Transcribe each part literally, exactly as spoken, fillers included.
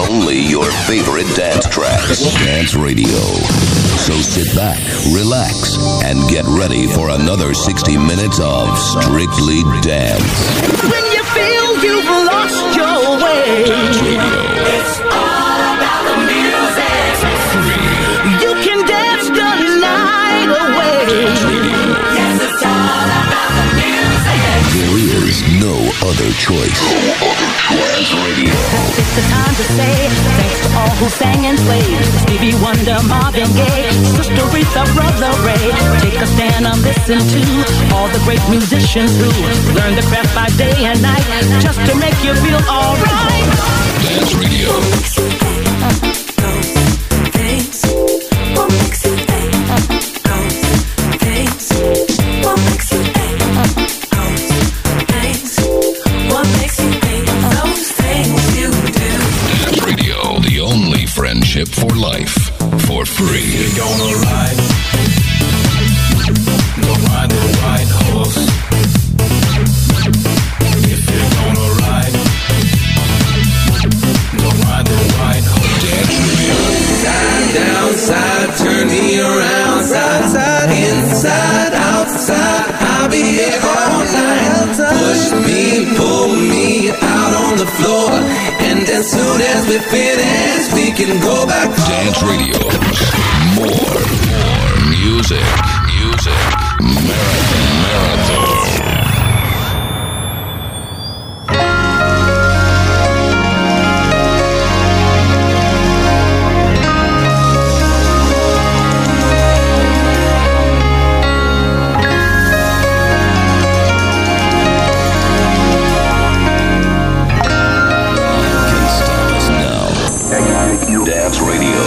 only your favorite dance tracks. Dance Radio. So sit back, relax, and get ready for another sixty minutes of Strictly Dance. When you feel you've lost your way, Dance Radio. It's all about the music. Free. You can dance the night away. Dance Radio. Yes, it's all about the music. There is no other choice. No other choice. Dance Radio. It's the time to say thanks to all who sang and played. Stevie Wonder, Marvin Gaye, Sister Aretha, Brother Ray. Take a stand and listen to all the great musicians who learn the craft by day and night just to make you feel alright. Dance Radio. Friendship for life, for free. You're gonna ride, go ride the white horse. If you're gonna ride, go ride the white horse. Dance Radio. Side down, side, turn me around, side, side, inside, outside. I'll be here all night. Push me, pull me out on the floor, and as soon as we finish, we can go back. Dance Radio. More, more music, music, marathon, marathon. Dance Radio.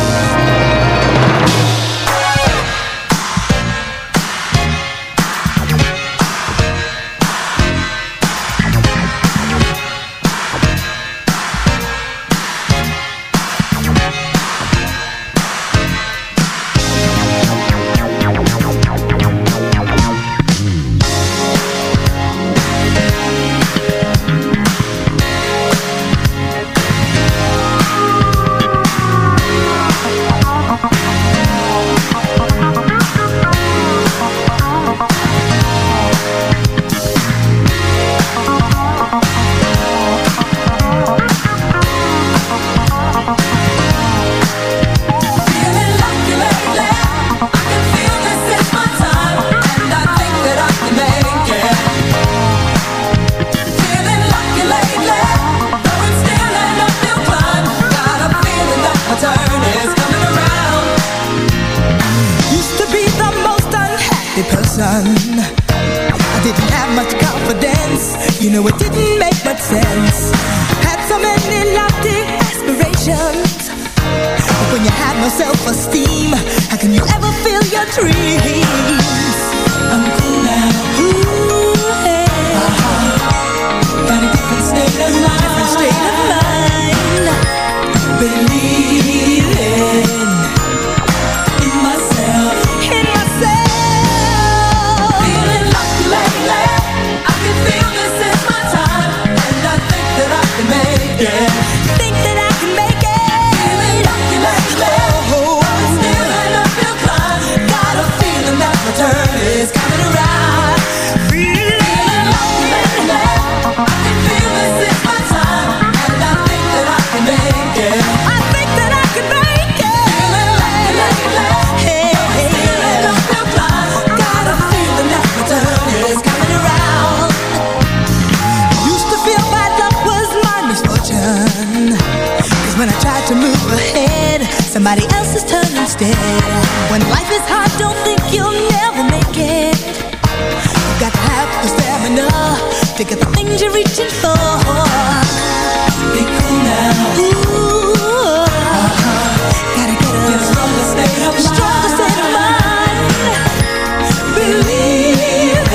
I didn't have much confidence, you know it didn't make much sense. Had so many lofty aspirations, but when you have no self-esteem, how can you ever feel your dreams? I'm cool now, ooh, hey. uh-huh. Got a different state of mind, different state of mind. Believing in myself, in myself. Yeah. Think that I can make it. Feeling lucky lately. Oh, but still an uphill climb. Got a feeling that my turn is coming around. Feeling lucky lately. I can feel this is my time, and I think that I can make it. I think that I can make it. Feeling lucky lately. Hey, but still an uphill climb. Got a feeling that my turn is coming around. Used to feel my luck was my misfortune, 'cause when I tried to move ahead, somebody else's turn instead. When life is hard, don't think you'll never make it. You got to have the stamina to get the things you're reaching for. Be cool now. Ooh, uh-huh. Gotta get a, get a stronger state of mind. Stronger state of mind. Believe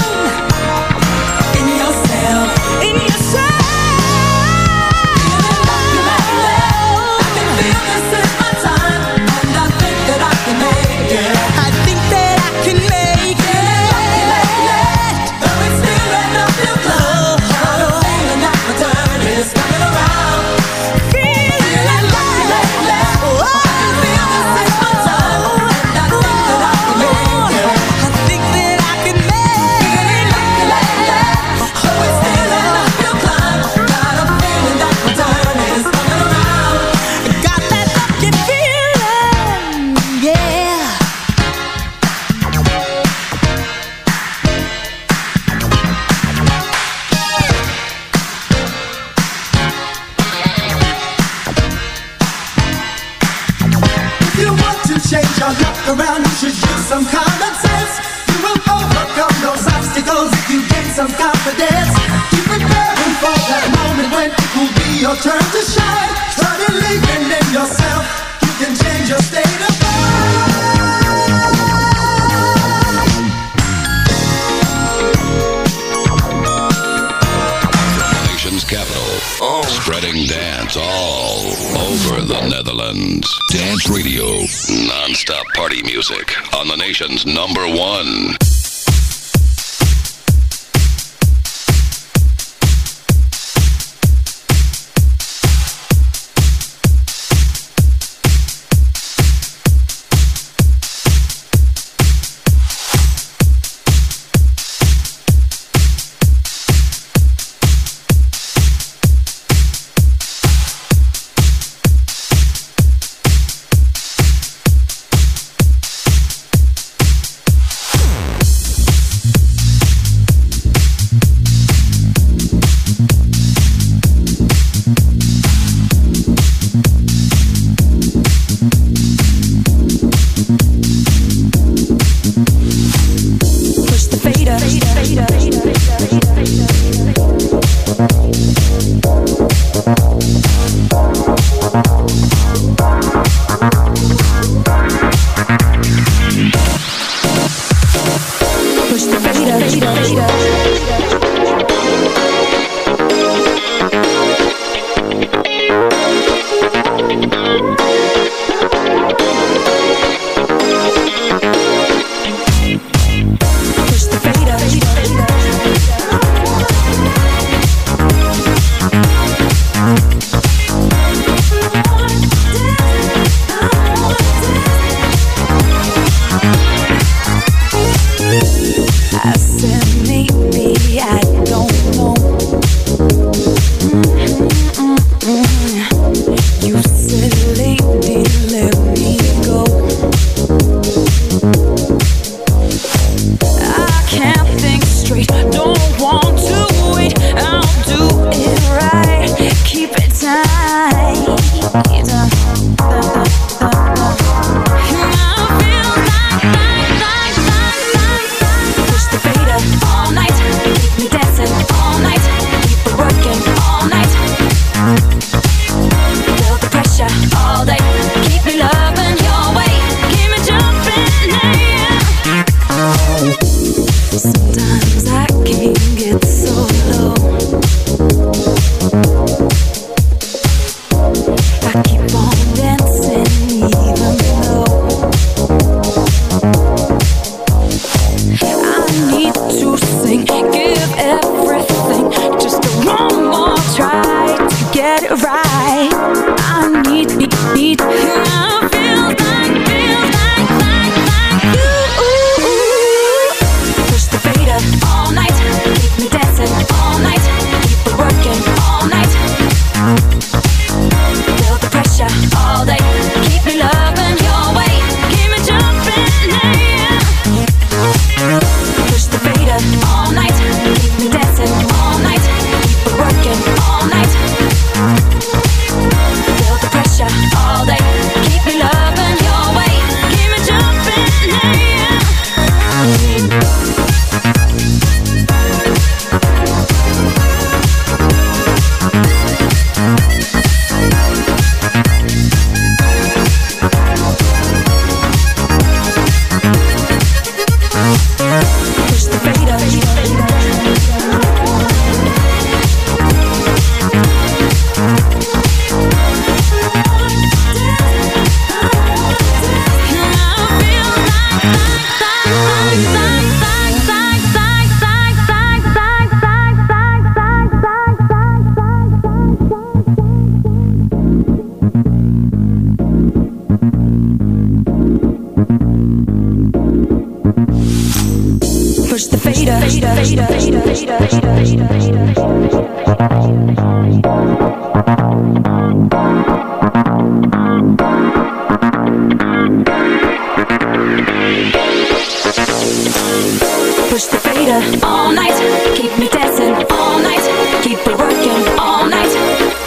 in yourself. In yourself. your luck around, you should use some common sense. You will overcome those obstacles if you gain some confidence. Keep preparing for that moment when it will be your turn to shine. Start believing in yourself, you can change your state of mind. Capital, oh. Spreading dance all over the Netherlands. Dance Radio, non-stop party music on the nation's number one.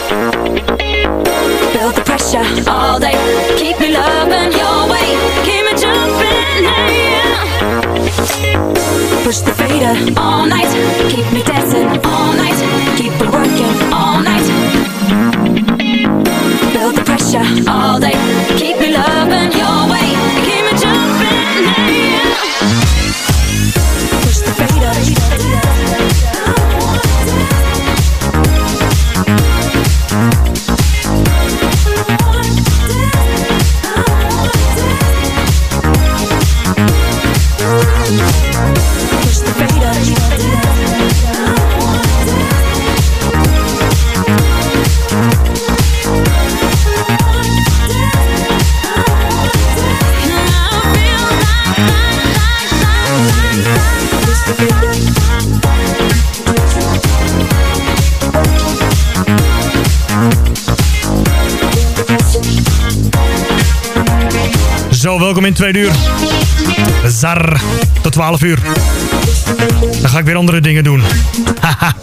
All day, keep me loving your way, keep me Push the fader all night, keep me dancing all night, keep it working all night. Build the pressure all day, keep me loving your way, keep me jumping, hey, yeah. Push the fader. Zo, welkom in tweede uur. Zar, tot twaalf uur. Dan ga ik weer andere dingen doen. Haha.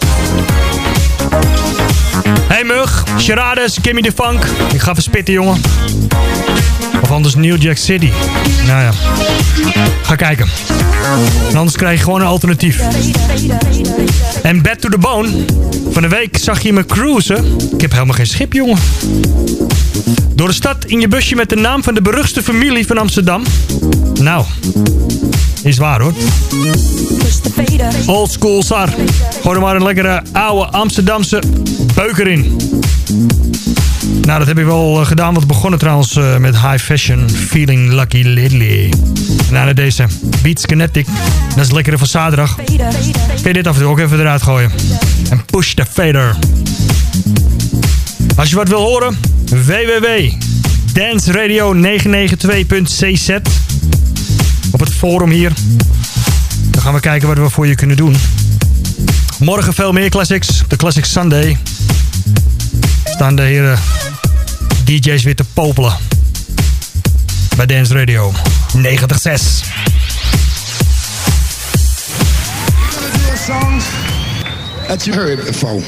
Hey Mug, Charades, Gimme the Funk. Ik ga verspitten, jongen. Of anders New Jack City. Nou ja, ga kijken. En anders krijg je gewoon een alternatief. En Bad to the Bone. Van de week zag je me cruisen. Ik heb helemaal geen schip, jongen. Door de stad in je busje met de naam van de beruchtste familie van Amsterdam. Nou, is waar hoor. Old school Sar. Gooi er maar een lekkere oude Amsterdamse beuker in. Nou, dat heb ik wel gedaan. Want we begonnen trouwens uh, met High Fashion. Feeling Lucky Lately. En daarna deze Beats Kinetic. Dat is lekkere van zaterdag. Kun je dit af en toe ook even eruit gooien. En Push the Fader. Als je wat wil horen, w w w punt dance radio negen negen twee punt c z. Op het forum hier. Dan gaan we kijken wat we voor je kunnen doen. Morgen veel meer classics. De Classic Sunday. Staan de heren D J's weer te popelen. Bij Dance Radio negentig komma zes. Songs that you heard before.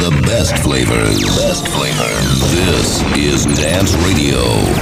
the best flavors. Best flavors. This is Dance Radio.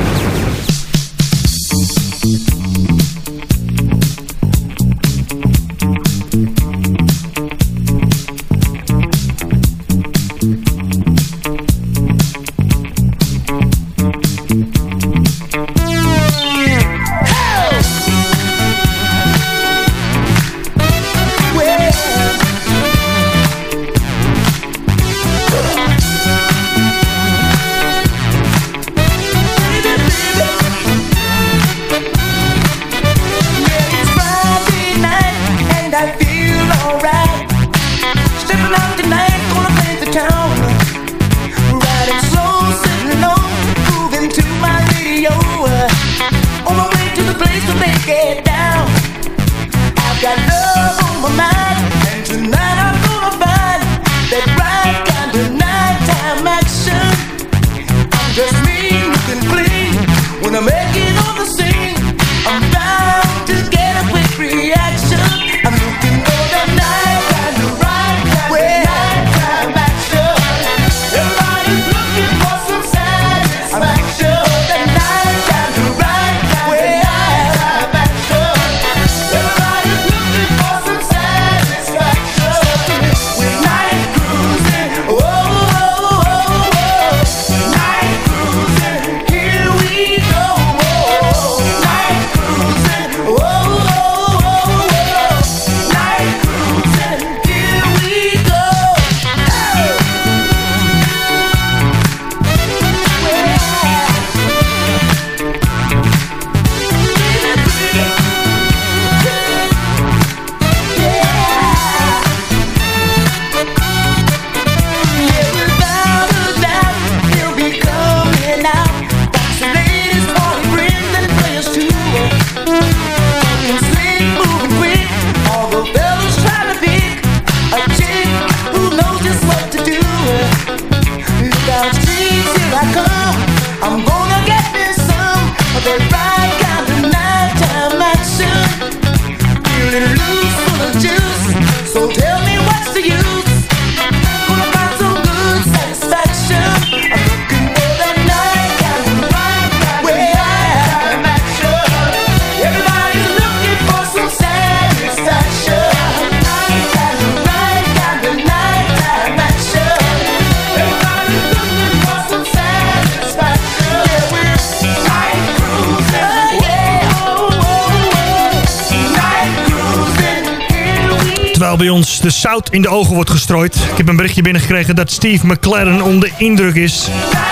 Bij ons de zout in de ogen wordt gestrooid. Ik heb een berichtje binnengekregen dat Steve McLaren onder indruk is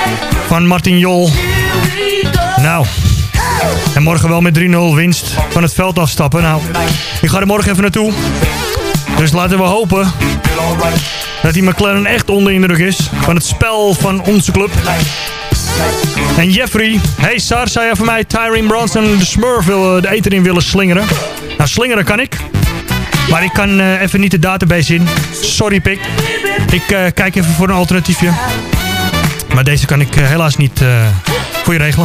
van Martin Jol. Nou, en morgen wel met drie nul winst van het veld afstappen. Nou, ik ga er morgen even naartoe. Dus laten we hopen dat die McLaren echt onder indruk is van het spel van onze club. En Jeffrey, hey Sar, zou je voor mij Tyrone Bronson de Smurf wil, de eter in willen slingeren? Nou, slingeren kan ik. Maar ik kan uh, even niet de database in. Sorry, Pik. Ik uh, kijk even voor een alternatiefje. Maar deze kan ik uh, helaas niet uh, voor je regelen.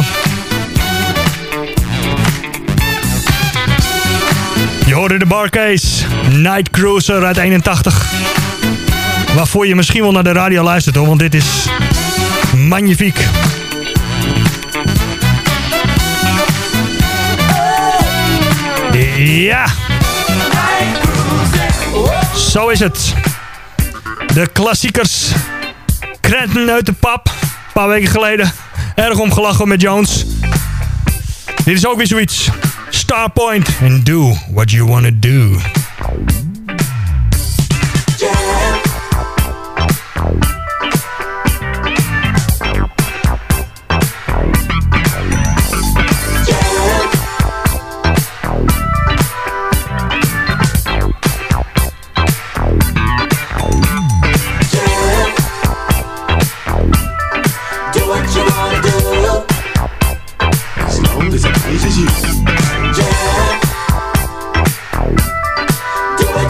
Je hoorde de Barcase. Night Cruiser uit eenentachtig. Waarvoor je misschien wel naar de radio luistert, hoor. Want dit is magnifiek. Ja. Zo is het. De klassiekers. Krenten uit de pap. Een paar weken geleden. Erg omgelachen met Jones. Dit is ook weer zoiets. Starpoint. And do what you wanna do. Do what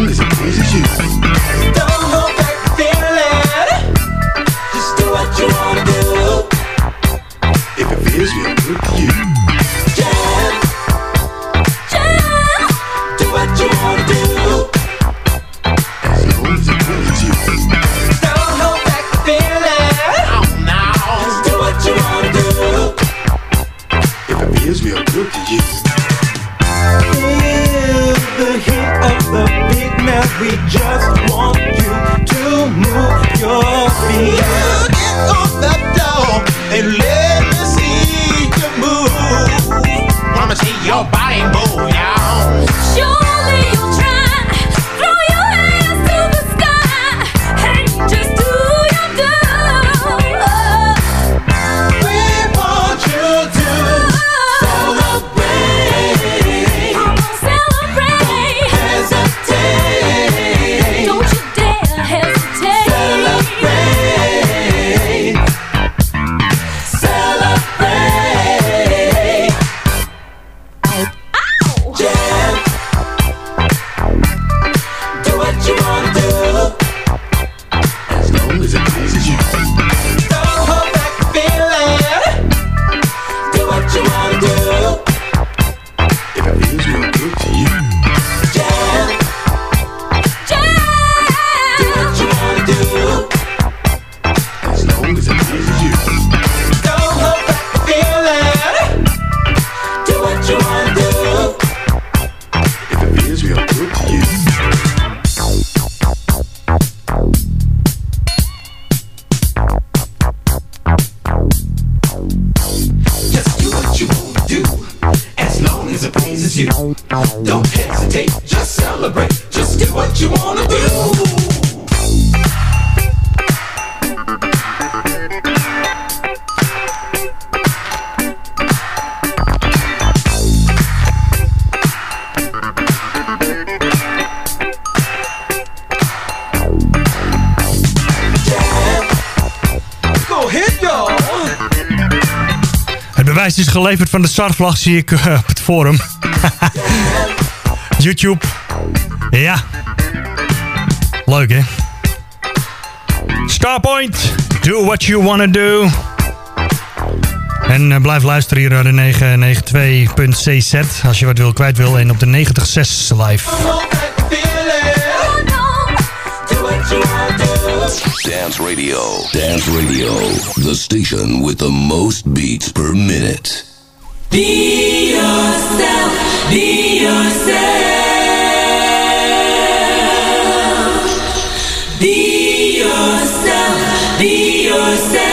long as it pleases you. Don't hold back the feeling. Just do what you wanna do. If it feels real good to you. Jam, jam. Do what you wanna do. As long as it pleases you. Don't hold back the feeling. Oh no. Just do what you wanna do. If it feels real good to you. Feel the heat of the beat now. We just want you to move your feet. Get off that door and let me see you move. Wanna see your body move, y'all. Surely you'll try. Throw your hands to the sky and just do your do. We want you to celebrate. Come on, celebrate. Don't hesitate. Don't you dare hesitate. Celebrate. Celebrate. Ow. Jam. Do what you wanna do. As long as it pleases you. Don't hold back the feeling. Do what you wanna do. If it feels real good to you. Jam, jam. Do what you wanna do. As long as it pleases you. Don't hold back the feeling. Do what you wanna do. If it feels real good to you. Just do what you wanna do. As long as it pleases you. Don't hesitate. Just celebrate. Just do what you wanna do. Go ahead, y'all. Het bewijs is geleverd van de startvlag, zie ik uh, op het forum. YouTube. Ja. Leuk, hè? Starpoint. Do what you wanna do. En uh, blijf luisteren hier naar de negen negen twee punt c z als je wat wil kwijt wil. En op de negentig zes live. Dance Radio. Dance Radio. The station with the most beats per minute. Be yourself, be yourself. Be yourself, be yourself.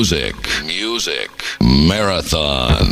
Music. Music. Marathon.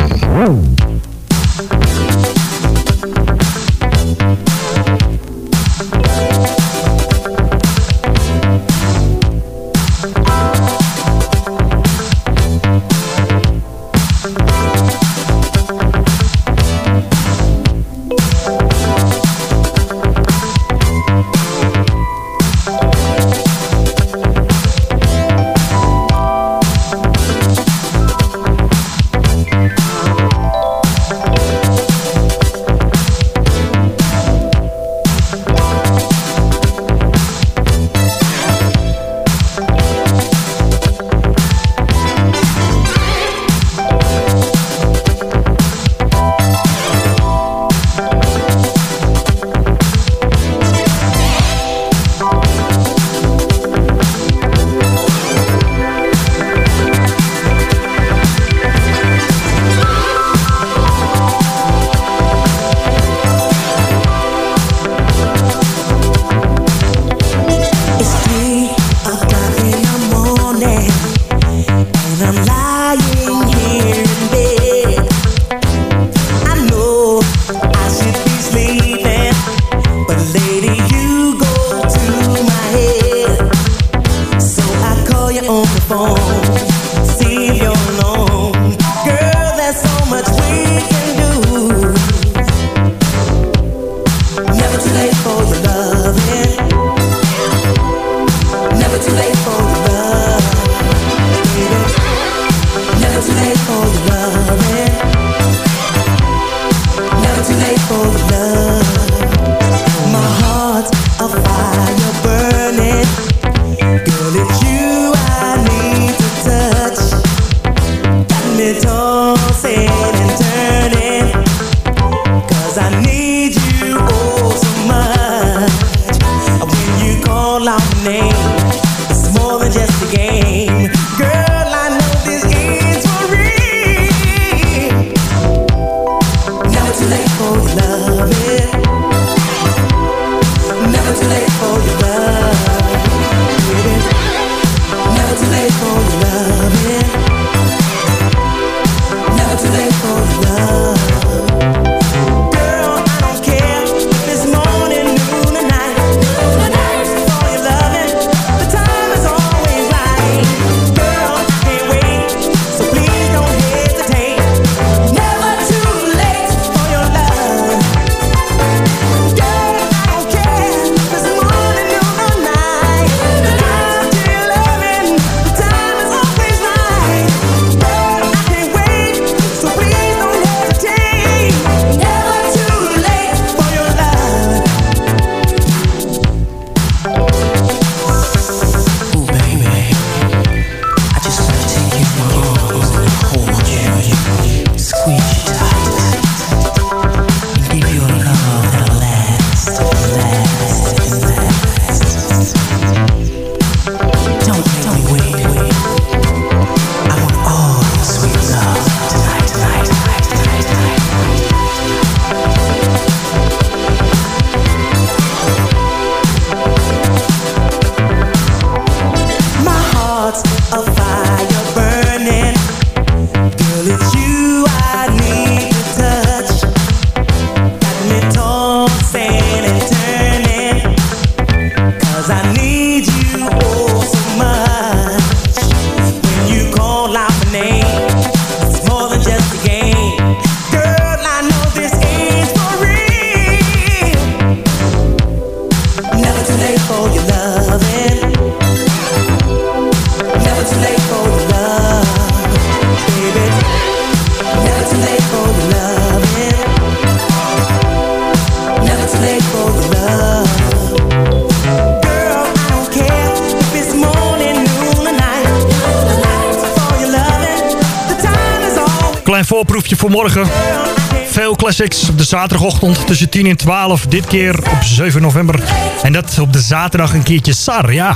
Voorproefje voor morgen. Veel classics op de zaterdagochtend tussen tien en twaalf. Dit keer op zeven november. En dat op de zaterdag een keertje Sar, ja.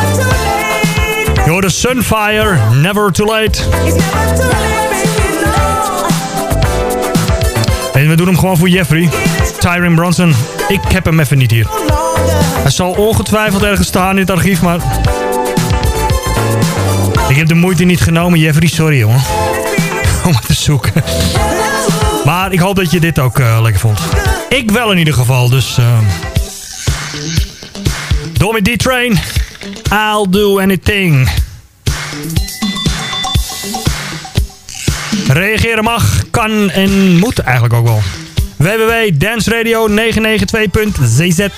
Je hoorde Sunfire, Never Too Late. En we doen hem gewoon voor Jeffrey. Tyrone Brunson. Ik heb hem even niet hier. Hij zal ongetwijfeld ergens staan in het archief, maar... Ik heb de moeite niet genomen, Jeffrey, sorry jongen. Om het te zoeken. Maar ik hoop dat je dit ook uh, lekker vond. Ik wel in ieder geval, dus... Uh... Door met D-Train. I'll do anything. Reageren mag, kan en moet eigenlijk ook wel. w w w punt dance radio negen negen twee punt z z.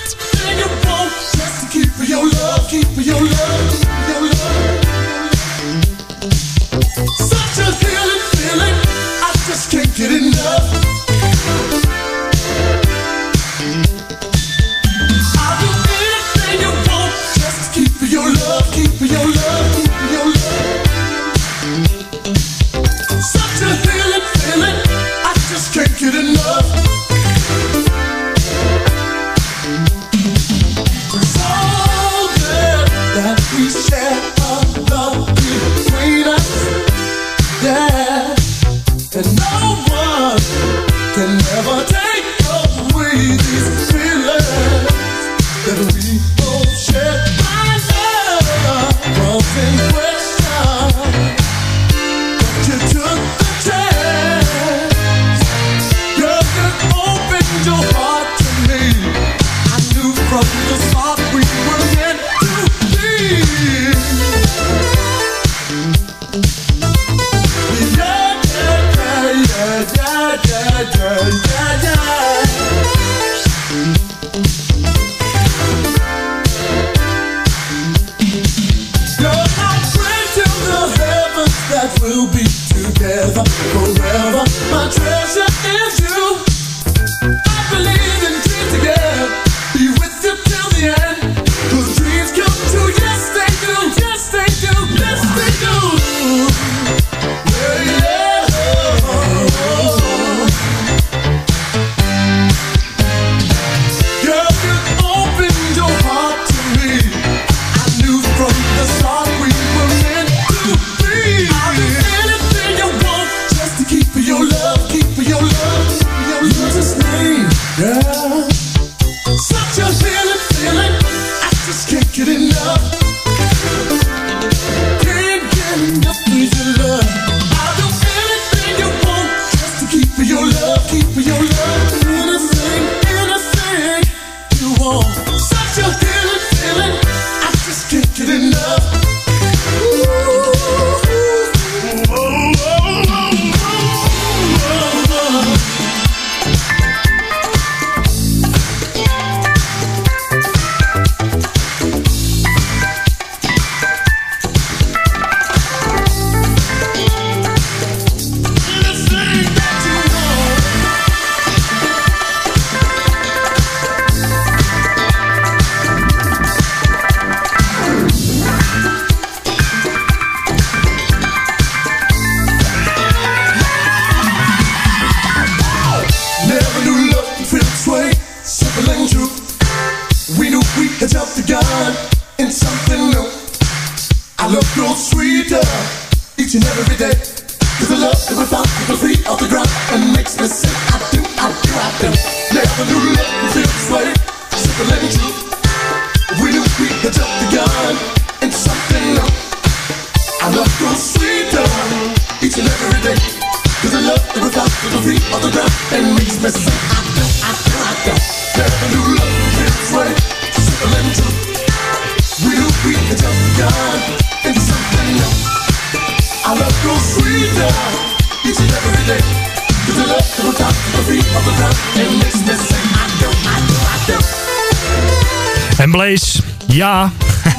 En Blaze, ja.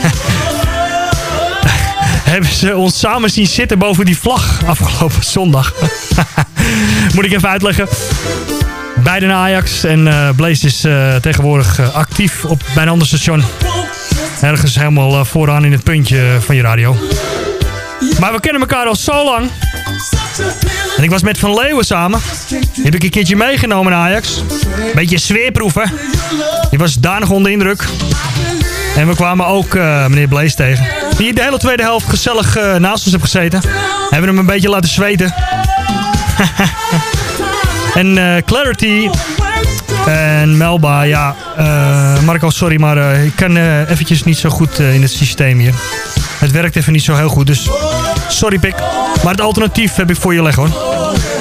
Hebben ze ons samen zien zitten boven die vlag afgelopen zondag. Moet ik even uitleggen. Beide naar Ajax. En uh, Blaze is uh, tegenwoordig uh, actief op bij een ander station. Ergens helemaal uh, vooraan in het puntje van je radio. Maar we kennen elkaar al zo lang. En ik was met Van Leeuwen samen. Die heb ik een keertje meegenomen naar Ajax. Beetje sfeerproeven. Die was daar nog onder indruk. En we kwamen ook uh, meneer Blaze tegen. Die de hele tweede helft gezellig uh, naast ons heeft gezeten. Hebben hem een beetje laten zweten. En uh, Clarity en Melba, ja, uh, Marco, sorry, maar uh, ik kan uh, eventjes niet zo goed uh, in het systeem hier. Het werkt even niet zo heel goed, dus sorry pik. Maar het alternatief heb ik voor je leggen hoor.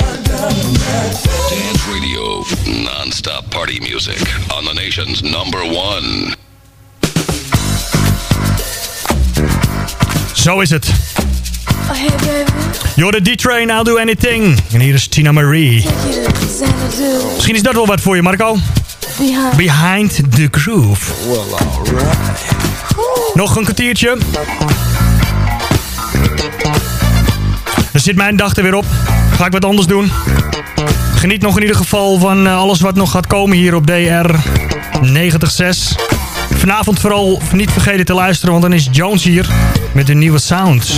Dance Radio, non-stop party music on the nation's number one. Zo is het. You're the D-Train, I'll do anything. En hier is Tina Marie. Misschien is dat wel wat voor je, Marco. Behind the Groove. Nog een kwartiertje. Dan zit mijn dag er weer op. Ga ik wat anders doen. Geniet nog in ieder geval van alles wat nog gaat komen hier op D R negentig zes. Vanavond vooral niet vergeten te luisteren, want dan is Jones hier met de nieuwe sound.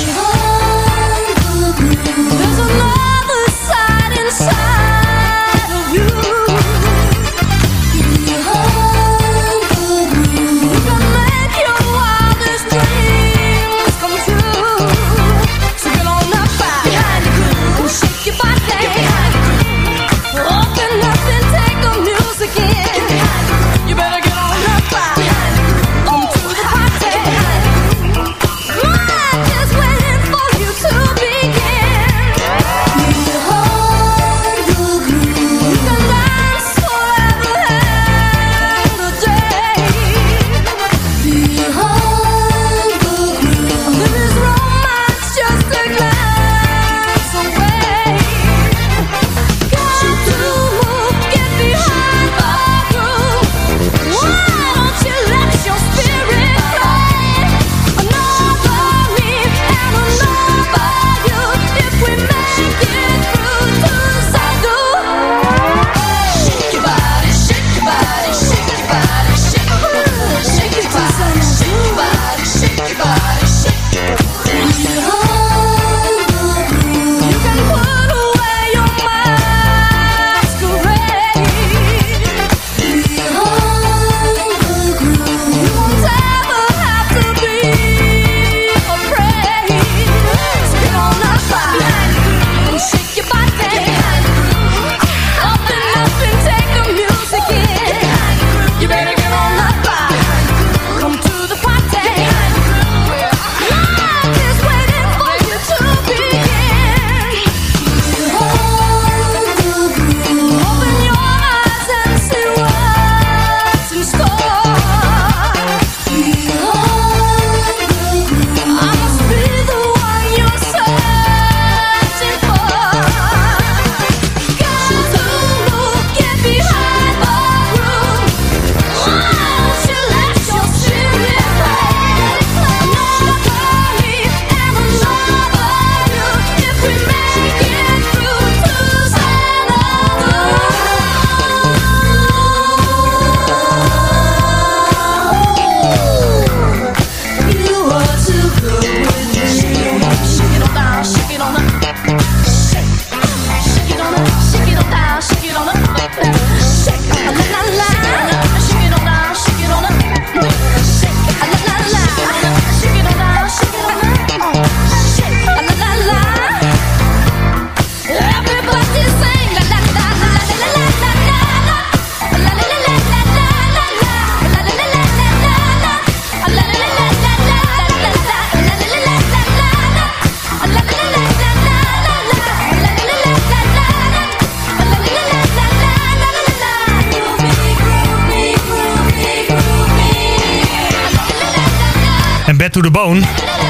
Bad to the Bone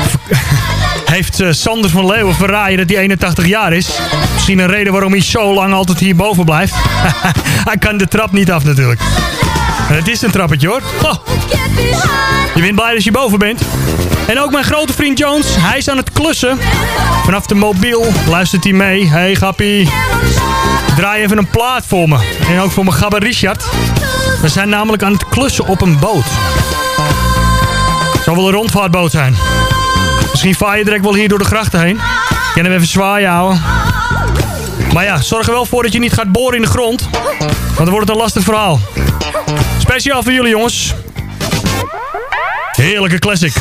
heeft uh, Sander van Leeuwen verraaien dat hij eenentachtig jaar is. Misschien een reden waarom hij zo lang altijd hierboven blijft. Hij kan de trap niet af natuurlijk. En het is een trappetje hoor. Oh. Je bent blij als je boven bent. En ook mijn grote vriend Jones, hij is aan het klussen. Vanaf de mobiel luistert hij mee. Hey Gappie, draai even een plaat voor me. En ook voor mijn gabber Richard. We zijn namelijk aan het klussen op een boot. Het zal wel een rondvaartboot zijn. Misschien vaar je direct wel hier door de grachten heen. Ik kan hem even zwaaien houden. Maar ja, zorg er wel voor dat je niet gaat boren in de grond. Want dan wordt het een lastig verhaal. Speciaal voor jullie jongens. Heerlijke classic.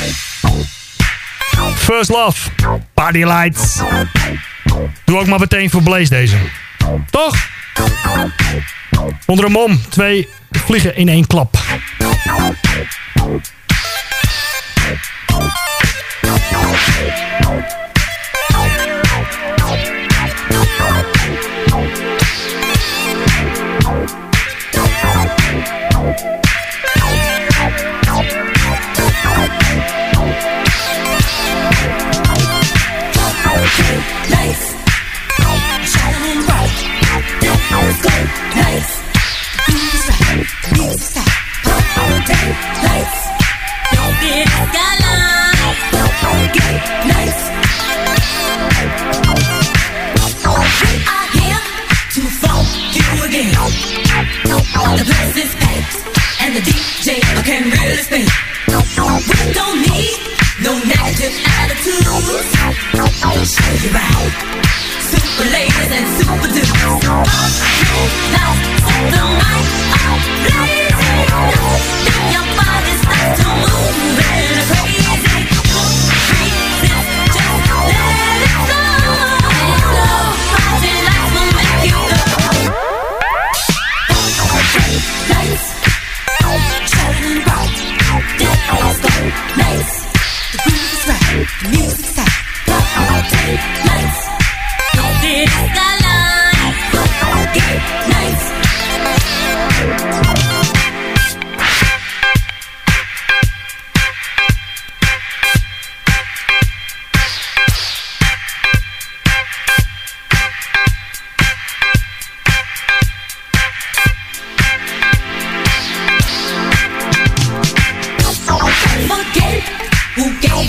First Love. Party Lights. Doe ook maar meteen voor Blaze deze. Toch? Onder een mom. Twee vliegen in één klap.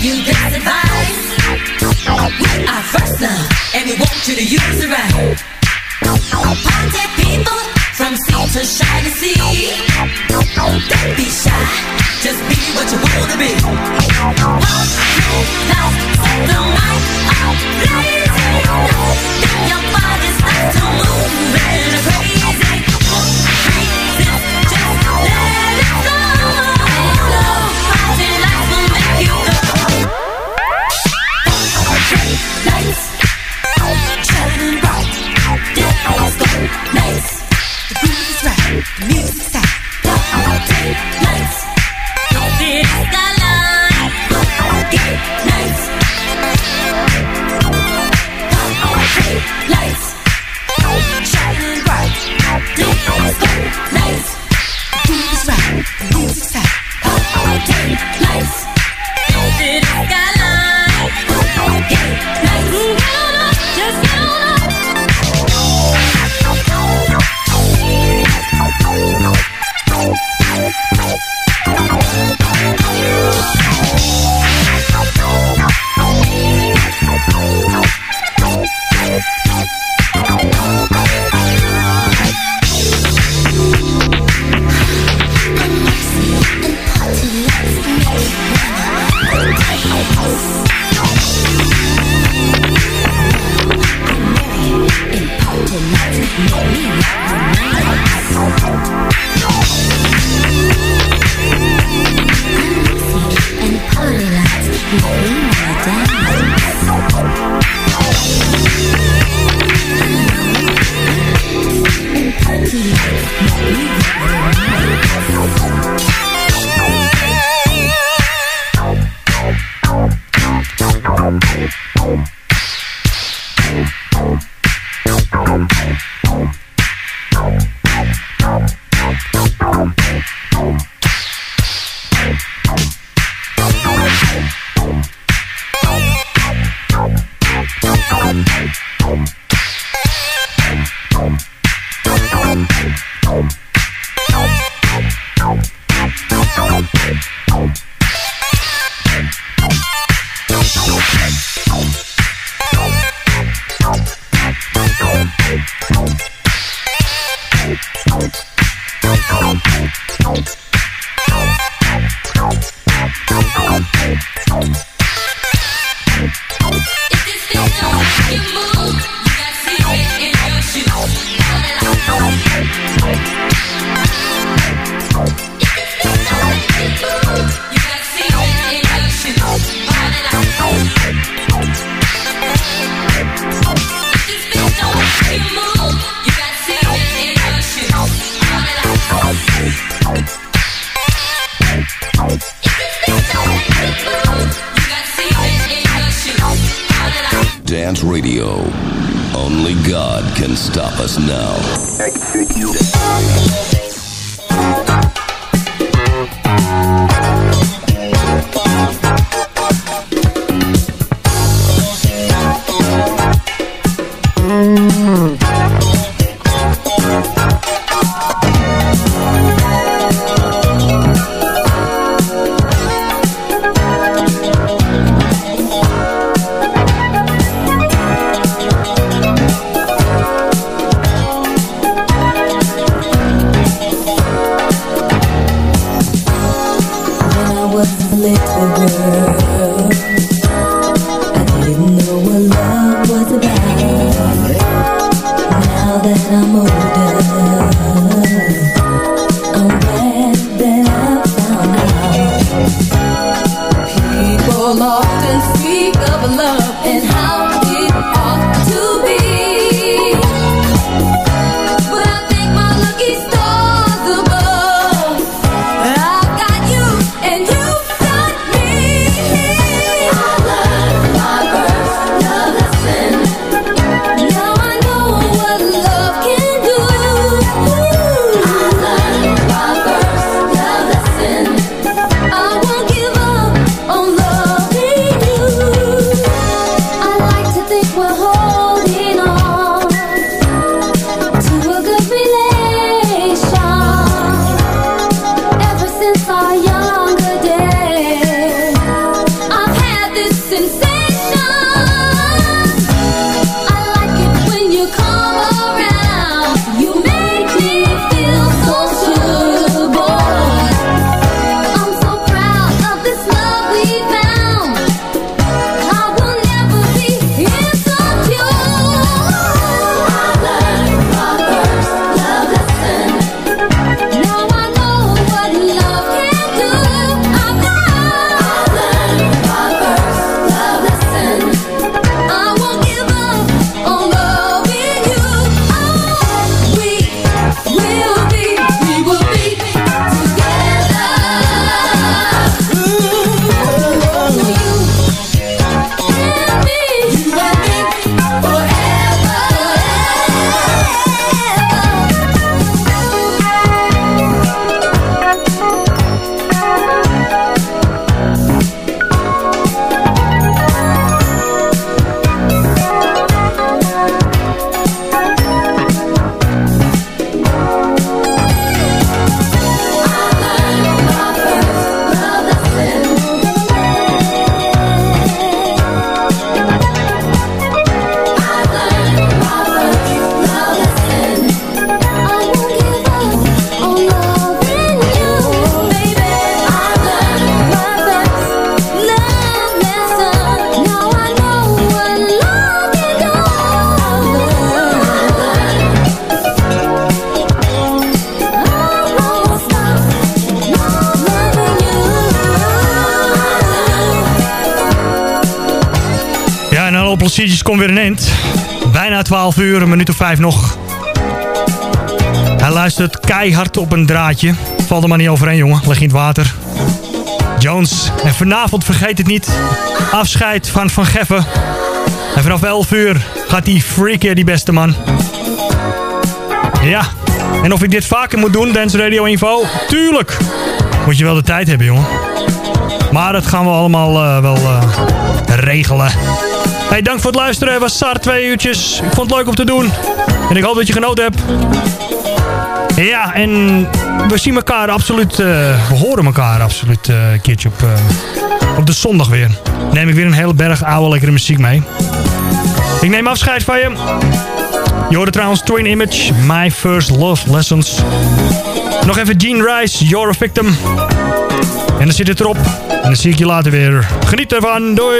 you this advice. We are first love, and we want you to use it right. Party people, from sea to shining sea. Don't be shy, just be what you wanna be. Pop, now, set the mic up, blazing. Then your body starts to move and crazy. Crazy, just let it go. Party lights will make you go. Lights, shining bright. Dance go nice. The groove is right, the music's tight. Party lights, the skyline. Get nice. Party lights, shining bright. Dance go nice. The groove is right, the music's tight. Party lights, the skyline. Get nice. Just get on up. Dance Radio. Only God can stop us now. I've got you and you've got me. Simple Seedjes komt weer een eind. Bijna twaalf uur, een minuut of vijf nog. Hij luistert keihard op een draadje. Valt er maar niet overheen, jongen. Leg in het water. Jones. En vanavond, vergeet het niet, afscheid van Van Geffen. En vanaf elf uur gaat hij freaken, die beste man. Ja. En of ik dit vaker moet doen, Dance Radio Info? Tuurlijk. Moet je wel de tijd hebben, jongen. Maar dat gaan we allemaal uh, wel uh, regelen. Hey, dank voor het luisteren. Het was Sar, twee uurtjes. Ik vond het leuk om te doen. En ik hoop dat je genoten hebt. Ja, en we zien elkaar absoluut... Uh, we horen elkaar absoluut uh, een keertje op, uh, op de zondag weer. Neem ik weer een hele berg oude lekkere muziek mee. Ik neem afscheid van je. Je hoorde trouwens Twin Image, My First Love Lessons. Nog even Gene Rice, You're a Victim. En dan zit het erop. En dan zie ik je later weer. Geniet ervan. Doei.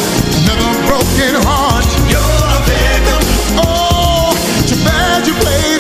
You play